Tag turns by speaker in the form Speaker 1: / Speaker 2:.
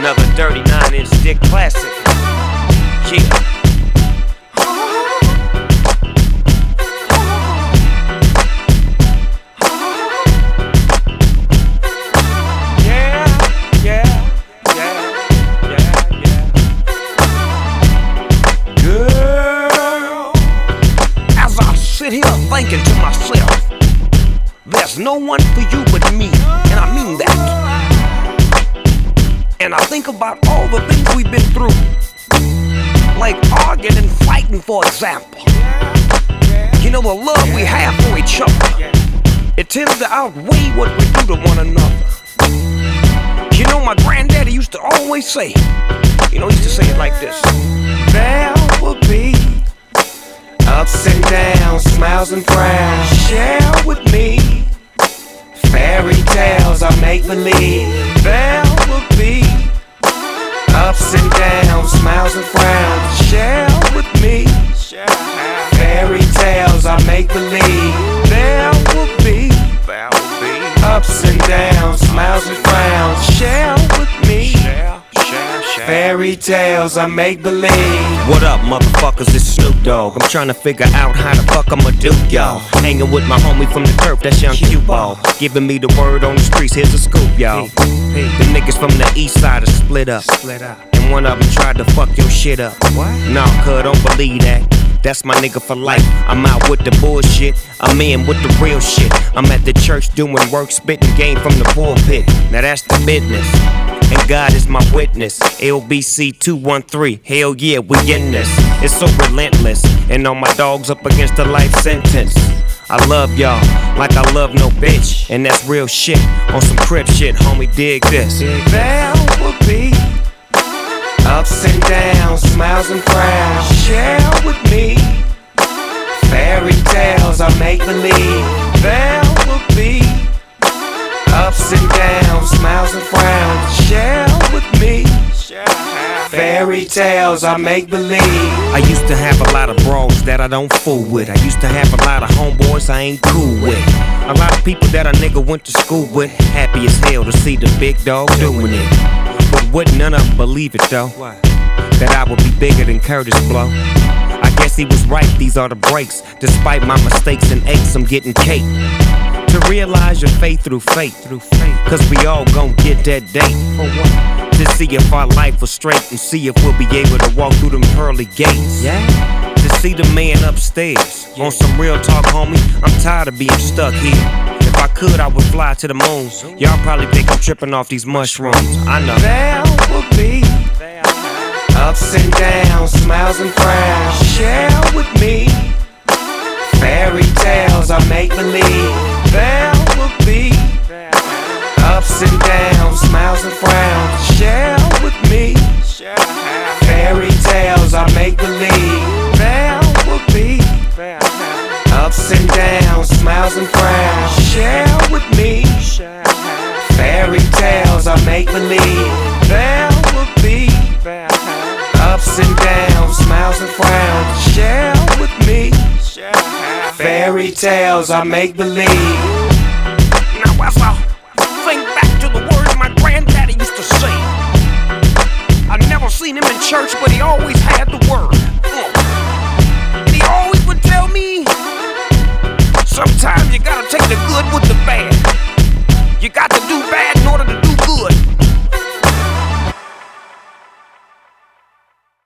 Speaker 1: Another 39-inch dick classic. Yeah. Sit here thinking to myself, there's no one for you but me, and I mean that. And I think about all the things we've been through, like arguing and fighting, for example. You know, the love we have for each other, it tends to outweigh what we do to one another. You know, my granddaddy used to always say, he used to say it like this: there will be ups and downs, smiles and frowns. Share with me fairy tales I make believe. There will be ups and downs, smiles and frowns. Share with me fairy tales I make believe. There will be ups and downs, smiles and frowns. Share with me fairy tales I make believe. What up, motherfuckers? It's Snoop Dogg. I'm trying to figure out how the fuck I'ma do, y'all. Hanging with my homie from the turf, that's Young Q-Ball. Giving me the word on the streets, here's a scoop, y'all. The niggas from the east side are split up. And one of them tried to fuck your shit up. Nah, cuz, don't believe that. That's my nigga for life. I'm out with the bullshit, I'm in with the real shit. I'm at the church doing work, spitting game from the pulpit. Now that's the business, and God is my witness. LBC 213, hell yeah, we in this. It's so relentless, and all my dogs up against a life sentence. I love y'all like I love no bitch, and that's real shit on some crib shit, homie, dig this. There will be ups and downs, smiles and frowns. Share with me fairy tales I make believe. There will be ups and downs, smiles and frowns. Share with me fairy tales I make believe. I used to have a lot of bros that I don't fool with. I used to have a lot of homeboys I ain't cool with. A lot of people that a nigga went to school with. Happy as hell to see the big dog doing it. But wouldn't none of them believe it though, that I would be bigger than Curtis Blow. I guess he was right, these are the breaks. Despite my mistakes and aches, I'm getting cake. To realize your faith through faith, cause we all gon' get that date. For what? To see if our life was straight, and see if we'll be able to walk through them pearly gates. To see the man upstairs, on some real talk, homie, I'm tired of being stuck here. If I could, I would fly to the moon. Y'all probably think I'm tripping off these mushrooms, I know. There will be ups and downs, smiles and frowns. Share with me fairy tales I make believe. There will be ups and downs, smiles and frowns. Share with me fairy tales I make believe. There will be ups and downs, smiles and frowns. Share with me fairy tales I make believe. There will be ups and downs, smiles and frowns. Share with me fairy tales I make believe. Now what's up?